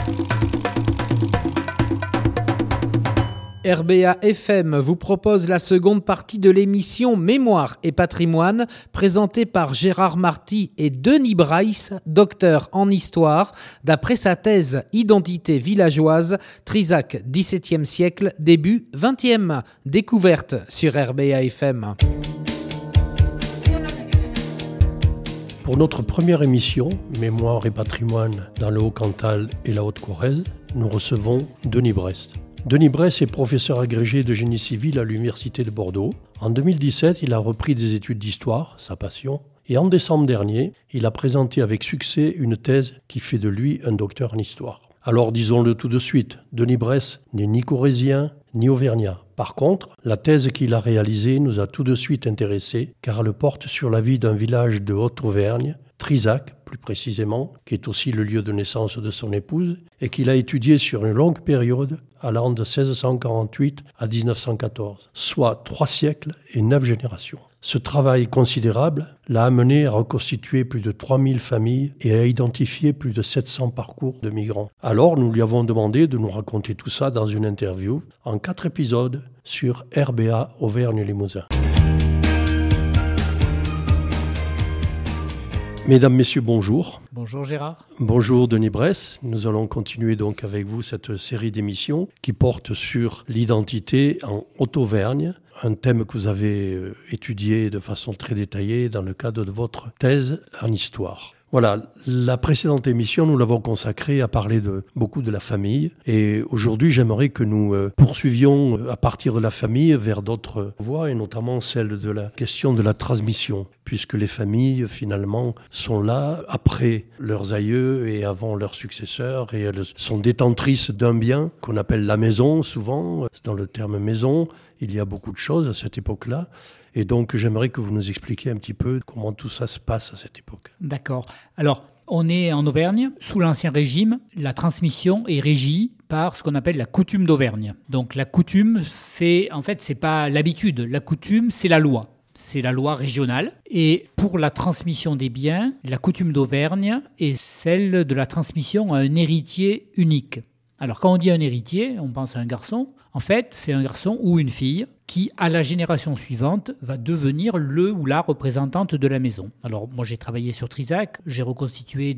RBA FM vous propose la seconde partie de l'émission Mémoire et patrimoine, présentée par Gérard Marty et Denis Bryce, docteur en histoire, d'après sa thèse Identité villageoise, Trizac, XVIIe siècle, début XXe. Découverte sur RBA FM. Pour notre première émission, Mémoire et patrimoine dans le Haut-Cantal et la Haute-Corrèze, nous recevons Denis Bress. Denis Bress est professeur agrégé de génie civil à l'Université de Bordeaux. En 2017, il a repris des études d'histoire, sa passion, et en décembre dernier, il a présenté avec succès une thèse qui fait de lui un docteur en histoire. Alors disons-le tout de suite, Denis Bress n'est ni corrézien ni auvergnat. Par contre, la thèse qu'il a réalisée nous a tout de suite intéressés car elle porte sur la vie d'un village de Haute-Auvergne, Trizac plus précisément, qui est aussi le lieu de naissance de son épouse, et qu'il a étudié sur une longue période allant de 1648 à 1914, soit 3 siècles et 9 générations. Ce travail considérable l'a amené à reconstituer plus de 3000 familles et à identifier plus de 700 parcours de migrants. Alors nous lui avons demandé de nous raconter tout ça dans une interview en 4 épisodes sur RBA Auvergne-Limousin. Mesdames, Messieurs, bonjour. Bonjour Gérard. Bonjour Denis Bress. Nous allons continuer donc avec vous cette série d'émissions qui porte sur l'identité en Haute-Auvergne, un thème que vous avez étudié de façon très détaillée dans le cadre de votre thèse en histoire. Voilà, la précédente émission, nous l'avons consacrée à parler beaucoup de la famille. Et aujourd'hui, j'aimerais que nous poursuivions à partir de la famille vers d'autres voies, et notamment celle de la question de la transmission, puisque les familles, finalement, sont là après leurs aïeux et avant leurs successeurs, et elles sont détentrices d'un bien qu'on appelle la maison, souvent. Dans le terme maison, il y a beaucoup de choses à cette époque-là. Et donc, j'aimerais que vous nous expliquiez un petit peu comment tout ça se passe à cette époque. D'accord. Alors, on est en Auvergne. Sous l'Ancien Régime, la transmission est régie par ce qu'on appelle la coutume d'Auvergne. Donc, la coutume, c'est pas l'habitude. La coutume, c'est la loi. C'est la loi régionale. Et pour la transmission des biens, la coutume d'Auvergne est celle de la transmission à un héritier unique. Alors, quand on dit un héritier, on pense à un garçon. En fait, c'est un garçon ou une fille qui, à la génération suivante, va devenir le ou la représentante de la maison. Alors, moi, j'ai travaillé sur Trizac, j'ai reconstitué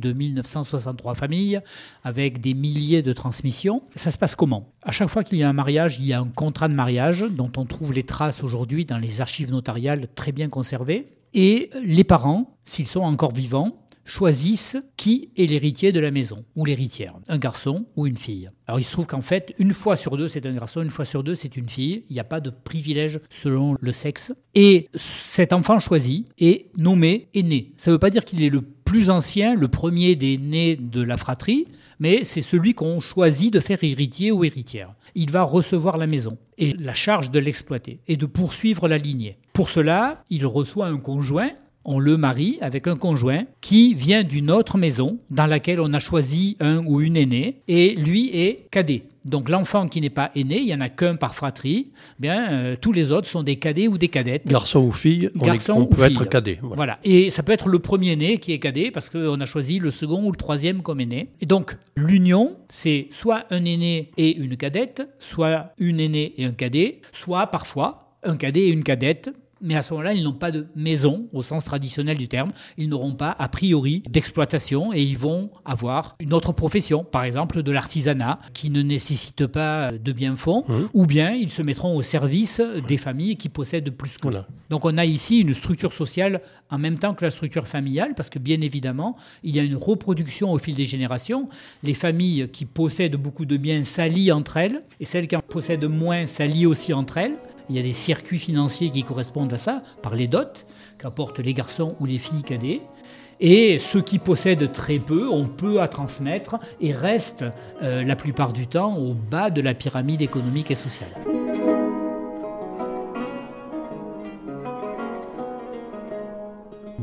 2963 familles avec des milliers de transmissions. Ça se passe comment ? À chaque fois qu'il y a un mariage, il y a un contrat de mariage dont on trouve les traces aujourd'hui dans les archives notariales très bien conservées. Et les parents, s'ils sont encore vivants, choisissent qui est l'héritier de la maison, ou l'héritière, un garçon ou une fille. Alors il se trouve qu'en fait, une fois sur deux, c'est un garçon, une fois sur deux, c'est une fille. Il n'y a pas de privilège selon le sexe. Et cet enfant choisi est nommé aîné. Ça ne veut pas dire qu'il est le plus ancien, le premier des nés de la fratrie, mais c'est celui qu'on choisit de faire héritier ou héritière. Il va recevoir la maison et la charge de l'exploiter et de poursuivre la lignée. Pour cela, il reçoit un conjoint. On le marie avec un conjoint qui vient d'une autre maison dans laquelle on a choisi un ou une aînée et lui est cadet. Donc l'enfant qui n'est pas aîné, il n'y en a qu'un par fratrie, tous les autres sont des cadets ou des cadettes. Garçon ou fille, on peut être cadet. Voilà. Et ça peut être le premier né qui est cadet parce qu'on a choisi le second ou le troisième comme aîné. Et donc l'union, c'est soit un aîné et une cadette, soit une aînée et un cadet, soit parfois un cadet et une cadette. Mais à ce moment-là, ils n'ont pas de maison, au sens traditionnel du terme. Ils n'auront pas, a priori, d'exploitation et ils vont avoir une autre profession, par exemple de l'artisanat, qui ne nécessite pas de biens-fonds, ou bien ils se mettront au service des familles qui possèdent plus que l'un. Donc on a ici une structure sociale en même temps que la structure familiale, parce que bien évidemment, il y a une reproduction au fil des générations. Les familles qui possèdent beaucoup de biens s'allient entre elles, et celles qui en possèdent moins s'allient aussi entre elles. Il y a des circuits financiers qui correspondent à ça, par les dots, qu'apportent les garçons ou les filles cadets. Et ceux qui possèdent très peu ont peu à transmettre et restent la plupart du temps au bas de la pyramide économique et sociale.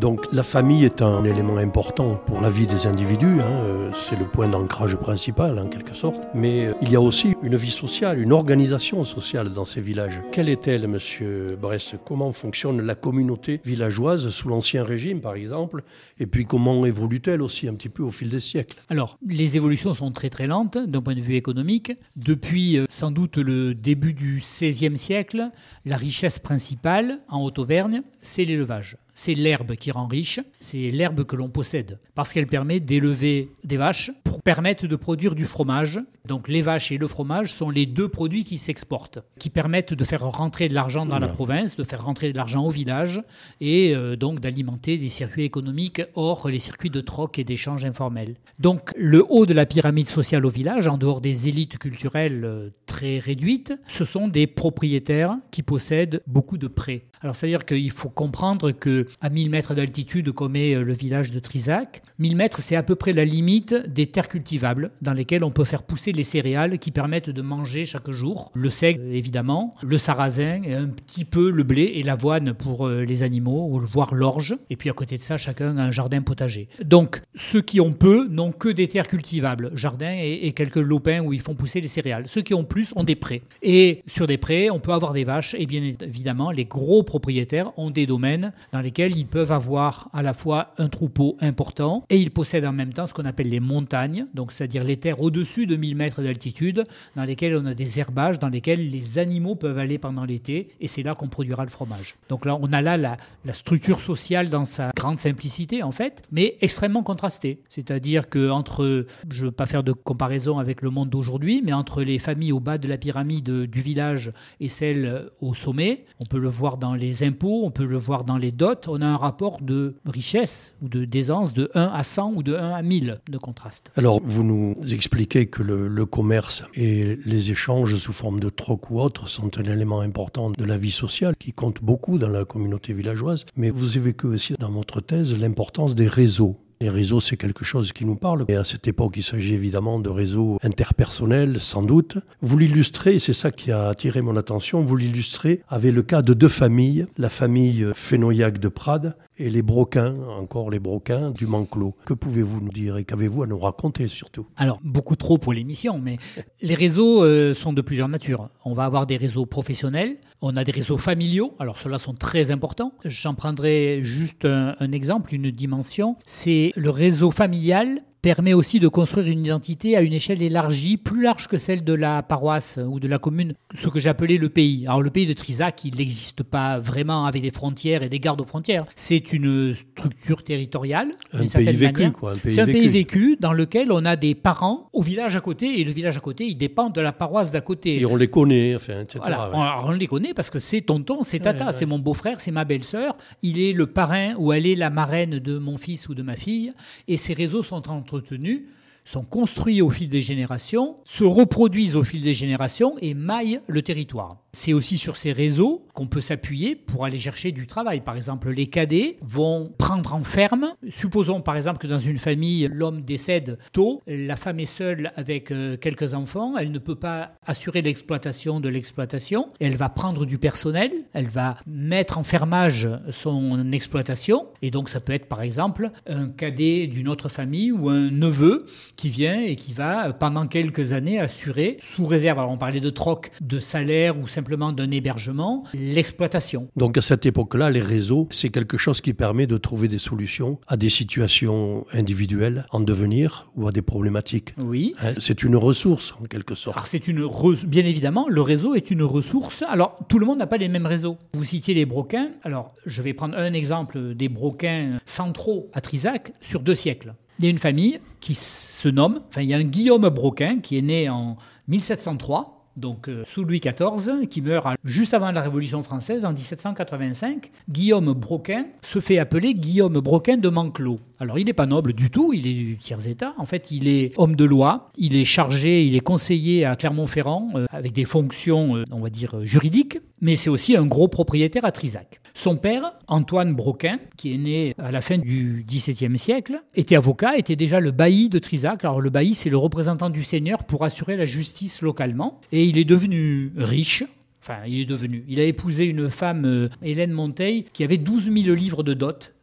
Donc la famille est un élément important pour la vie des individus, c'est le point d'ancrage principal en quelque sorte. Mais il y a aussi une vie sociale, une organisation sociale dans ces villages. Quelle est-elle, monsieur Bress? Comment fonctionne la communauté villageoise sous l'Ancien Régime par exemple? Et puis comment évolue-t-elle aussi un petit peu au fil des siècles? Alors, les évolutions sont très très lentes d'un point de vue économique. Depuis sans doute le début du XVIe siècle, la richesse principale en Haute-Auvergne, c'est l'élevage. C'est l'herbe qui rend riche, c'est l'herbe que l'on possède, parce qu'elle permet d'élever des vaches pour permettre de produire du fromage. Donc les vaches et le fromage sont les deux produits qui s'exportent, qui permettent de faire rentrer de l'argent dans la province, de faire rentrer de l'argent au village, et donc d'alimenter des circuits économiques hors les circuits de troc et d'échanges informels. Donc le haut de la pyramide sociale au village, en dehors des élites culturelles très réduites, ce sont des propriétaires qui possèdent beaucoup de prés. Alors, c'est-à-dire qu'il faut comprendre qu'à 1000 mètres d'altitude, comme est le village de Trizac, 1000 mètres, c'est à peu près la limite des terres cultivables dans lesquelles on peut faire pousser les céréales qui permettent de manger chaque jour. Le seigle, évidemment, le sarrasin, et un petit peu le blé et l'avoine pour les animaux, voire l'orge. Et puis, à côté de ça, chacun a un jardin potager. Donc, ceux qui ont peu n'ont que des terres cultivables, jardins et quelques lopins où ils font pousser les céréales. Ceux qui ont plus ont des prés. Et sur des prés, on peut avoir des vaches. Et bien évidemment, les gros propriétaires ont des domaines dans lesquels ils peuvent avoir à la fois un troupeau important et ils possèdent en même temps ce qu'on appelle les montagnes, donc c'est-à-dire les terres au-dessus de 1000 mètres d'altitude dans lesquelles on a des herbages, dans lesquels les animaux peuvent aller pendant l'été et c'est là qu'on produira le fromage. Donc là, on a là la structure sociale dans sa grande simplicité en fait, mais extrêmement contrastée. C'est-à-dire qu'entre, je ne veux pas faire de comparaison avec le monde d'aujourd'hui, mais entre les familles au bas de la pyramide du village et celles au sommet, on peut le voir dans les impôts, on peut le voir dans les dots, on a un rapport de richesse ou d'aisance de 1 à 100 ou de 1 à 1000 de contraste. Alors, vous nous expliquez que le commerce et les échanges sous forme de troc ou autre sont un élément important de la vie sociale qui compte beaucoup dans la communauté villageoise, mais vous évoquez aussi dans votre thèse l'importance des réseaux. Les réseaux, c'est quelque chose qui nous parle. Et à cette époque, il s'agit évidemment de réseaux interpersonnels, sans doute. Vous l'illustrez, et c'est ça qui a attiré mon attention, vous l'illustrez avec le cas de deux familles, la famille Fénoyac de Prades et les Broquins, encore les Broquins du Manclos. Que pouvez-vous nous dire et qu'avez-vous à nous raconter surtout? Alors, beaucoup trop pour l'émission, mais les réseaux sont de plusieurs natures. On va avoir des réseaux professionnels, on a des réseaux familiaux, alors ceux-là sont très importants. J'en prendrai juste un exemple, une dimension, c'est le réseau familial permet aussi de construire une identité à une échelle élargie, plus large que celle de la paroisse ou de la commune, ce que j'appelais le pays. Alors le pays de Trizac, il n'existe pas vraiment avec des frontières et des gardes aux frontières. C'est une structure territoriale. Un pays vécu, quoi. C'est un pays vécu dans lequel on a des parents au village à côté, et le village à côté, il dépend de la paroisse d'à côté. Et on les connaît, enfin, etc. Voilà. Ouais. On les connaît parce que c'est tonton, c'est tata, c'est mon beau-frère, c'est ma belle-sœur. Il est le parrain ou elle est la marraine de mon fils ou de ma fille. Et ces réseaux sont entretenus, sont construits au fil des générations, se reproduisent au fil des générations et maillent le territoire. C'est aussi sur ces réseaux qu'on peut s'appuyer pour aller chercher du travail. Par exemple, les cadets vont prendre en ferme. Supposons par exemple que dans une famille, l'homme décède tôt, la femme est seule avec quelques enfants, elle ne peut pas assurer l'exploitation de l'exploitation. Elle va prendre du personnel, elle va mettre en fermage son exploitation. Et donc ça peut être par exemple un cadet d'une autre famille ou un neveu qui vient et qui va pendant quelques années assurer, sous réserve, alors on parlait de troc, de salaire ou simplement d'un hébergement, l'exploitation. Donc à cette époque-là, les réseaux, c'est quelque chose qui permet de trouver des solutions à des situations individuelles en devenir ou à des problématiques. Oui. C'est une ressource en quelque sorte. Alors bien évidemment, le réseau est une ressource. Alors tout le monde n'a pas les mêmes réseaux. Vous citiez les Broquins. Alors je vais prendre un exemple des Broquins centraux à Trizac sur 2 siècles. Il y a une famille qui se nomme, il y a un Guillaume Broquin qui est né en 1703, donc sous Louis XIV, qui meurt juste avant la Révolution française en 1785. Guillaume Broquin se fait appeler Guillaume Broquin de Manclos. Alors, il n'est pas noble du tout, il est du tiers-état. En fait, il est homme de loi, il est chargé, il est conseiller à Clermont-Ferrand avec des fonctions, on va dire, juridiques, mais c'est aussi un gros propriétaire à Trizac. Son père, Antoine Broquin, qui est né à la fin du XVIIe siècle, était avocat, était déjà le bailli de Trizac. Alors, le bailli, c'est le représentant du seigneur pour assurer la justice localement. Et il est devenu riche. Il a épousé une femme, Hélène Monteil, qui avait 12 000 livres de dot.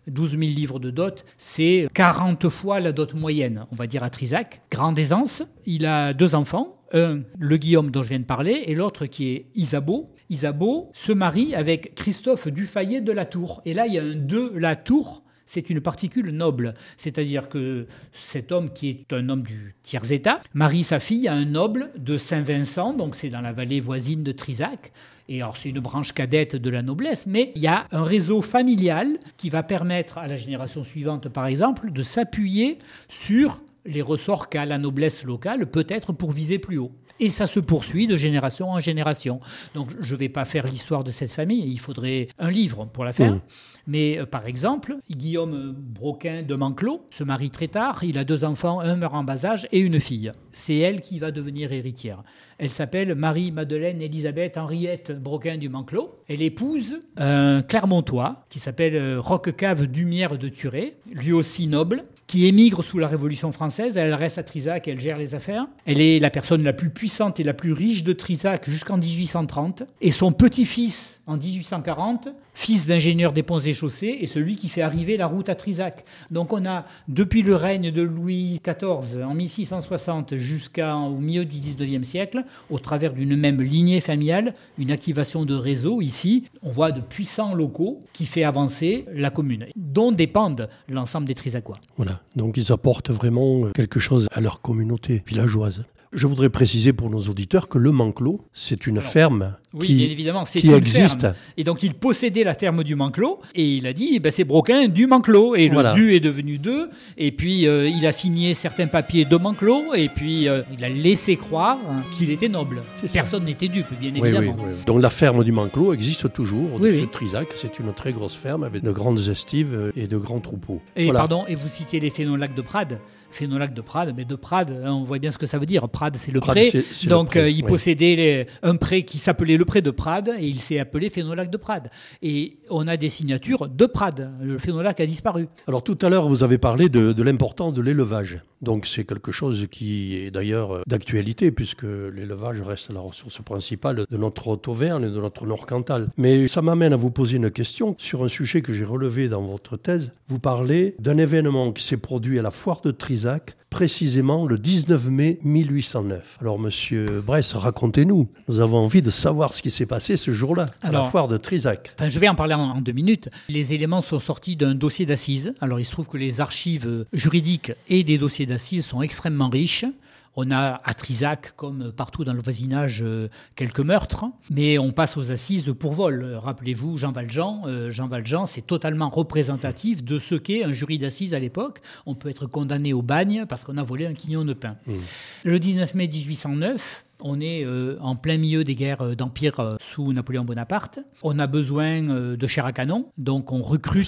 12 000 livres de dot, c'est 40 fois la dot moyenne, on va dire, à Trizac. Grande aisance. Il a 2 enfants. Un, le Guillaume dont je viens de parler, et l'autre qui est Isabeau. Isabeau se marie avec Christophe Dufayet de la Tour. Et là, il y a un de la Tour. C'est une particule noble, c'est-à-dire que cet homme qui est un homme du tiers-état marie sa fille à un noble de Saint-Vincent, donc c'est dans la vallée voisine de Trizac. Et alors c'est une branche cadette de la noblesse, mais il y a un réseau familial qui va permettre à la génération suivante, par exemple, de s'appuyer sur les ressorts qu'a la noblesse locale, peut-être pour viser plus haut. Et ça se poursuit de génération en génération. Donc je ne vais pas faire l'histoire de cette famille, il faudrait un livre pour la faire. Mais par exemple, Guillaume Broquin de Manclos se marie très tard, il a 2 enfants, un meurt en bas âge et une fille. C'est elle qui va devenir héritière. Elle s'appelle Marie-Madeleine Élisabeth Henriette Broquin du Manclos. Elle épouse un Clermontois qui s'appelle Roquecave Dumière de Thuré, lui aussi noble, qui émigre sous la Révolution française. Elle reste à Trizac et elle gère les affaires. Elle est la personne la plus puissante et la plus riche de Trizac jusqu'en 1830. Et son petit-fils, en 1840, fils d'ingénieur des ponts et chaussées, est celui qui fait arriver la route à Trizac. Donc on a, depuis le règne de Louis XIV, en 1660 jusqu'au milieu du XIXe siècle, au travers d'une même lignée familiale, une activation de réseau ici. On voit de puissants locaux qui fait avancer la commune, dont dépendent l'ensemble des Trizacois. Voilà, donc ils apportent vraiment quelque chose à leur communauté villageoise. Je voudrais préciser pour nos auditeurs que le Manclos, c'est une ferme bien évidemment, c'est qui une existe. Ferme. Et donc il possédait la ferme du Manclos et il a dit c'est Broquin du Manclos. Et le du est devenu 2. Et puis il a signé certains papiers de Manclos et puis il a laissé croire qu'il était noble. Personne n'était dupe, bien évidemment. Oui. Donc la ferme du Manclos existe toujours au-dessus de Trizac. C'est une très grosse ferme avec de grandes estives et de grands troupeaux. Et et vous citiez les Fénolacs de Prades. Fénolac de Prades, mais de Prades, on voit bien ce que ça veut dire. Prades, c'est le pré. Donc, il possédait un pré qui s'appelait le pré de Prades et il s'est appelé Fénolac de Prades. Et on a des signatures de Prades. Le Fénolac a disparu. Alors, tout à l'heure, vous avez parlé de l'importance de l'élevage. Donc, c'est quelque chose qui est d'ailleurs d'actualité puisque l'élevage reste la ressource principale de notre Haute-Auvergne et de notre Nord-Cantal. Mais ça m'amène à vous poser une question sur un sujet que j'ai relevé dans votre thèse. Vous parlez d'un événement qui s'est produit à la foire de Trizac, précisément le 19 mai 1809. Alors, monsieur Bress, racontez-nous. Nous avons envie de savoir ce qui s'est passé ce jour-là, à la foire de Trizac. Je vais en parler en 2 minutes. Les éléments sont sortis d'un dossier d'assises. Alors, il se trouve que les archives juridiques et des dossiers d'assises sont extrêmement riches. On a à Trizac, comme partout dans le voisinage, quelques meurtres, mais on passe aux assises pour vol. Rappelez-vous, Jean Valjean, c'est totalement représentatif de ce qu'est un jury d'assises à l'époque. On peut être condamné au bagne parce qu'on a volé un quignon de pain. Le 19 mai 1809... On est en plein milieu des guerres d'Empire sous Napoléon Bonaparte. On a besoin de chair à canon, donc on recrute...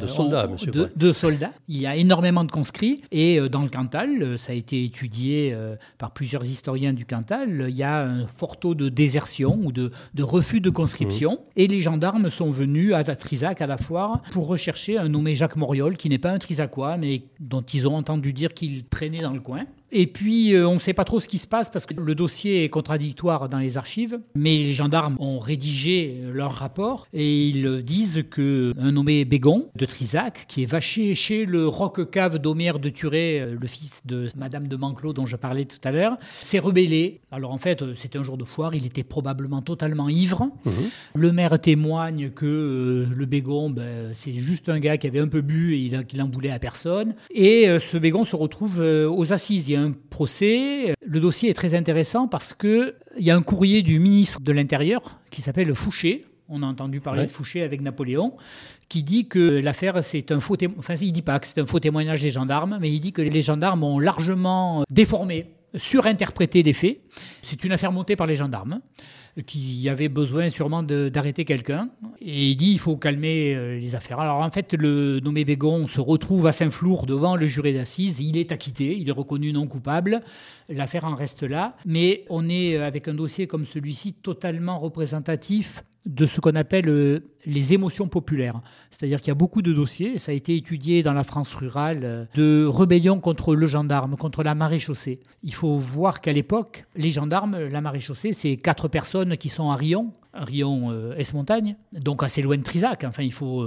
De soldats. Il y a énormément de conscrits. Et dans le Cantal, ça a été étudié par plusieurs historiens du Cantal, il y a un fort taux de désertion ou de refus de conscription. Et les gendarmes sont venus à Trizac, à la foire, pour rechercher un nommé Jacques Moriol, qui n'est pas un Trizacois, mais dont ils ont entendu dire qu'il traînait dans le coin. Et puis, on ne sait pas trop ce qui se passe parce que le dossier est contradictoire dans les archives. Mais les gendarmes ont rédigé leur rapport et ils disent qu'un nommé Bégon de Trizac, qui est vaché chez le Roquecave d'Omière de Thuré, le fils de Madame de Manclos dont je parlais tout à l'heure, s'est rebellé. Alors en fait, c'était un jour de foire, il était probablement totalement ivre. Le maire témoigne que le Bégon, c'est juste un gars qui avait un peu bu et qu'il en voulait à personne. Et ce Bégon se retrouve aux assises. Il y a un procès. Le dossier est très intéressant parce qu'il y a un courrier du ministre de l'Intérieur qui s'appelle Fouché. On a entendu parler de Fouché avec Napoléon, qui dit que l'affaire, c'est un faux témoignage. Enfin, il ne dit pas que c'est un faux témoignage des gendarmes, mais il dit que les gendarmes ont largement déformé, surinterprété les faits. C'est une affaire montée par les gendarmes, qui avaient besoin sûrement d'arrêter quelqu'un. Et il dit il faut calmer les affaires. Alors en fait, le nommé Bégon se retrouve à Saint-Flour devant le jury d'assises. Il est acquitté, il est reconnu non coupable. L'affaire en reste là. Mais on est, avec un dossier comme celui-ci, totalement représentatif de ce qu'on appelle les émotions populaires. C'est-à-dire qu'il y a beaucoup de dossiers, ça a été étudié dans la France rurale, de rébellion contre le gendarme, contre la maréchaussée. Il faut voir qu'à l'époque, les gendarmes, la maréchaussée, c'est 4 personnes qui sont à Riom Riom Est-Montagne, donc assez loin de Trizac. Enfin, il faut,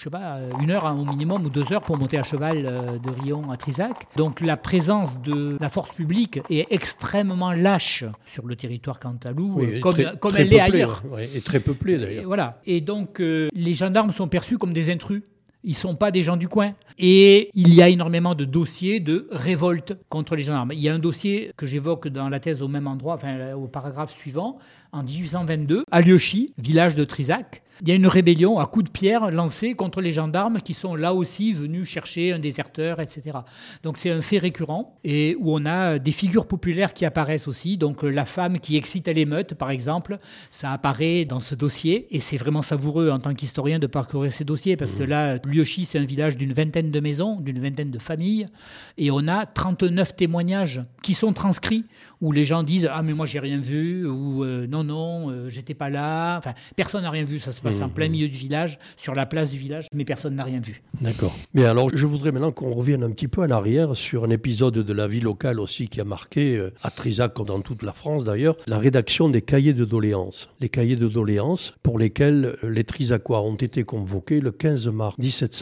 1 heure au minimum ou 2 heures pour monter à cheval de Riom à Trizac. Donc la présence de la force publique est extrêmement lâche sur le territoire cantalou, comme elle l'est ailleurs. Et très peuplé d'ailleurs. Et voilà. Et donc les gendarmes sont perçus comme des intrus. Ils ne sont pas des gens du coin. Et il y a énormément de dossiers de révolte contre les gendarmes. Il y a un dossier que j'évoque dans la thèse au même endroit, au paragraphe suivant, en 1822, à Lieuchy, village de Trizac. Il y a une rébellion à coups de pierre lancée contre les gendarmes qui sont là aussi venus chercher un déserteur, etc. Donc c'est un fait récurrent et où on a des figures populaires qui apparaissent aussi. Donc la femme qui excite à l'émeute, par exemple, ça apparaît dans ce dossier et c'est vraiment savoureux en tant qu'historien de parcourir ces dossiers parce que là, Lieuchy, c'est un village d'une vingtaine de maisons, d'une vingtaine de familles et on a 39 témoignages qui sont transcrits où les gens disent « Ah mais moi j'ai rien vu » ou « Non, j'étais pas là ». Enfin, personne n'a rien vu, ça se passe en plein milieu du village, sur la place du village, mais personne n'a rien vu. D'accord. Mais alors, je voudrais maintenant qu'on revienne un petit peu en arrière sur un épisode de la vie locale aussi qui a marqué, à Trizac comme dans toute la France d'ailleurs, la rédaction des cahiers de doléances. Les cahiers de doléances pour lesquels les Trizacois ont été convoqués le 15 mars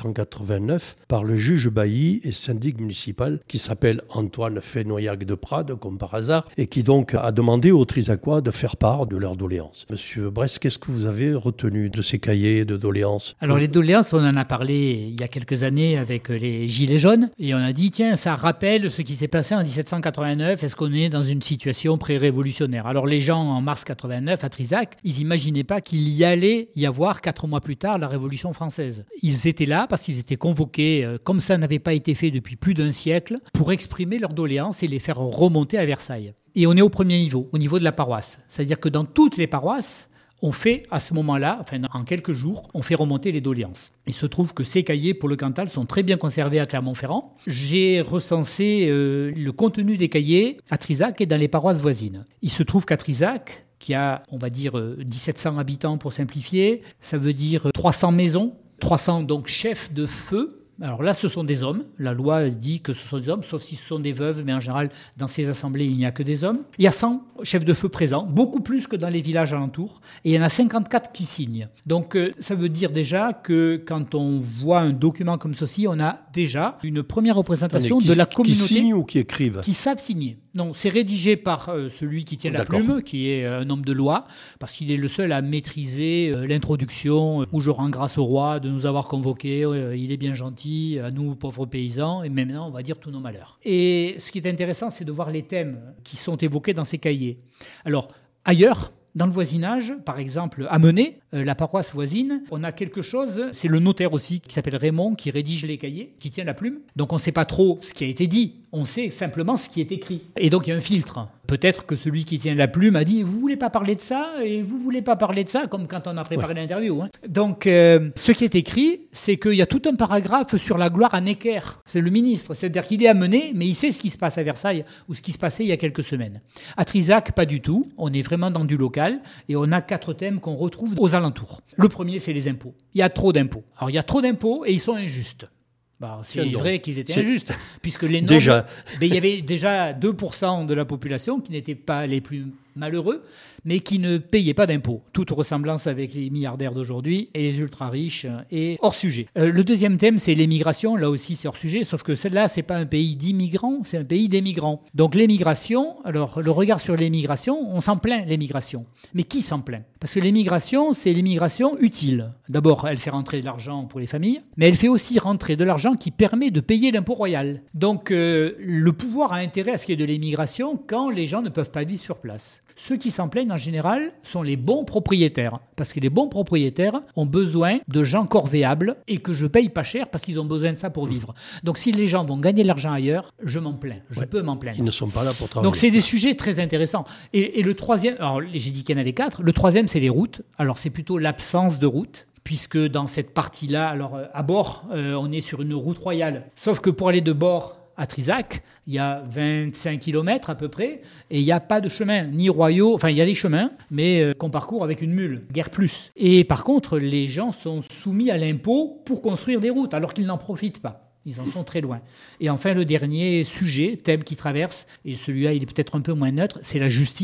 1789 par le juge bailli et syndic municipal qui s'appelle Antoine Fénoyac de Prades, comme par hasard, et qui donc a demandé aux Trizacois de faire part de leurs doléances. Monsieur Brest, qu'est-ce que vous avez retenu de ces cahiers de doléances? Alors les doléances, on en a parlé il y a quelques années avec les Gilets jaunes et on a dit tiens, ça rappelle ce qui s'est passé en 1789, est-ce qu'on est dans une situation pré-révolutionnaire? Alors les gens en mars 89 à Trizac, ils n'imaginaient pas qu'il y allait y avoir 4 mois plus tard la Révolution française. Ils étaient là parce qu'ils étaient convoqués, comme ça n'avait pas été fait depuis plus d'1 siècle, pour exprimer leurs doléances et les faire remonter à Versailles. Et on est au premier niveau, au niveau de la paroisse. C'est-à-dire que dans toutes les paroisses, on fait à ce moment-là, enfin en quelques jours, on fait remonter les doléances. Il se trouve que ces cahiers pour le Cantal sont très bien conservés à Clermont-Ferrand. J'ai recensé le contenu des cahiers à Trizac et dans les paroisses voisines. Il se trouve qu'à Trizac, qui a, on va dire, 1700 habitants pour simplifier, ça veut dire 300 maisons, 300 donc chefs de feu. Alors là, ce sont des hommes. La loi dit que ce sont des hommes, sauf si ce sont des veuves, mais en général, dans ces assemblées, il n'y a que des hommes. Il y a 100 chefs de feu présents, beaucoup plus que dans les villages alentours, et il y en a 54 qui signent. Donc ça veut dire déjà que quand on voit un document comme ceci, on a déjà une première représentation de la communauté. Qui signent ou qui écrivent? Qui savent signer. Non, c'est rédigé par celui qui tient la plume, qui est un homme de loi, parce qu'il est le seul à maîtriser l'introduction où je rends grâce au roi de nous avoir convoqués, il est bien gentil, à nous pauvres paysans, et maintenant on va dire tous nos malheurs. Et ce qui est intéressant, c'est de voir les thèmes qui sont évoqués dans ces cahiers. Alors, ailleurs, dans le voisinage, par exemple, à Menay, la paroisse voisine, on a quelque chose, c'est le notaire aussi, qui s'appelle Raymond, qui rédige les cahiers, qui tient la plume. Donc on ne sait pas trop ce qui a été dit, on sait simplement ce qui est écrit. Et donc il y a un filtre. Peut-être que celui qui tient la plume a dit « Vous voulez pas parler de ça et vous voulez pas parler de ça », comme quand on a préparé l'interview. Hein. Donc ce qui est écrit, c'est qu'il y a tout un paragraphe sur la gloire à Necker. C'est le ministre, c'est-à-dire qu'il est à Menay, mais il sait ce qui se passe à Versailles ou ce qui se passait il y a quelques semaines. À Trizac, pas du tout. On est vraiment dans du local et on a 4 thèmes qu'on retrouve aux alentours. Le premier, c'est les impôts. Il y a trop d'impôts. Alors il y a trop d'impôts et ils sont injustes. Bah, c'est vrai qu'ils étaient injustes, puisque les nobles, il y avait déjà 2% de la population qui n'étaient pas les plus malheureux, mais qui ne payaient pas d'impôts. Toute ressemblance avec les milliardaires d'aujourd'hui et les ultra-riches est hors sujet. Le deuxième thème, c'est l'émigration. Là aussi, c'est hors sujet, sauf que celle-là, c'est pas un pays d'immigrants, c'est un pays d'émigrants. Donc l'émigration, alors le regard sur l'émigration, on s'en plaint, l'émigration. Mais qui s'en plaint? Parce que l'émigration, c'est l'émigration utile. D'abord, elle fait rentrer de l'argent pour les familles, mais elle fait aussi rentrer de l'argent qui permet de payer l'impôt royal. Donc le pouvoir a intérêt à ce qu'il y ait de l'émigration quand les gens ne peuvent pas vivre sur place. Ceux qui s'en plaignent en général sont les bons propriétaires, parce que les bons propriétaires ont besoin de gens corvéables et que je paye pas cher parce qu'ils ont besoin de ça pour vivre. Donc si les gens vont gagner de l'argent ailleurs, je m'en plains, je peux m'en plaindre. Ils ne sont pas là pour travailler. Donc c'est des sujets très intéressants. Et le troisième, alors j'ai dit qu'il y en avait 4, le troisième c'est les routes. Alors c'est plutôt l'absence de routes, puisque dans cette partie-là, alors à Bord, on est sur une route royale. Sauf que pour aller de Bord à Trizac, il y a 25 km à peu près, et il n'y a pas de chemin, ni royaux, enfin il y a des chemins, mais qu'on parcourt avec une mule, guère plus. Et par contre, les gens sont soumis à l'impôt pour construire des routes, alors qu'ils n'en profitent pas. Ils en sont très loin. Et enfin, le dernier sujet, thème qui traverse, et celui-là il est peut-être un peu moins neutre, c'est la justice.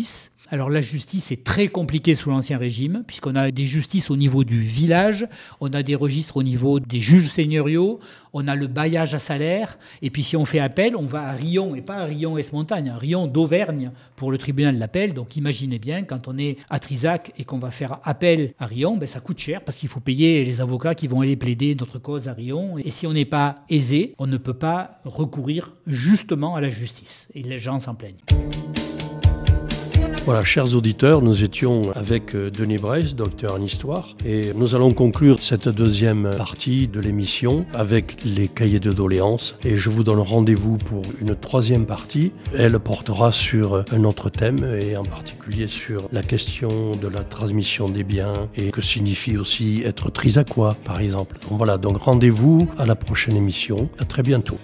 Alors la justice est très compliquée sous l'Ancien Régime, puisqu'on a des justices au niveau du village, on a des registres au niveau des juges seigneuriaux, on a le bailliage à salaire, et puis si on fait appel, on va à Riom, et pas à Riom-Esmontagne, à Riom d'Auvergne pour le tribunal d'appel. Donc imaginez bien, quand on est à Trizac et qu'on va faire appel à Riom, ça coûte cher, parce qu'il faut payer les avocats qui vont aller plaider notre cause à Riom. Et si on n'est pas aisé, on ne peut pas recourir justement à la justice. Et les gens s'en plaignent. Voilà, chers auditeurs, nous étions avec Denis Bresse, docteur en histoire, et nous allons conclure cette deuxième partie de l'émission avec les cahiers de doléances. Et je vous donne rendez-vous pour une troisième partie. Elle portera sur un autre thème, et en particulier sur la question de la transmission des biens et que signifie aussi être trisacois, par exemple. Donc voilà, donc rendez-vous à la prochaine émission. À très bientôt.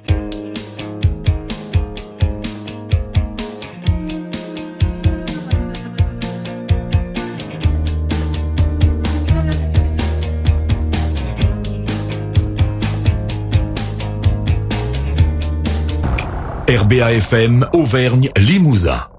RBA FM Auvergne Limousin.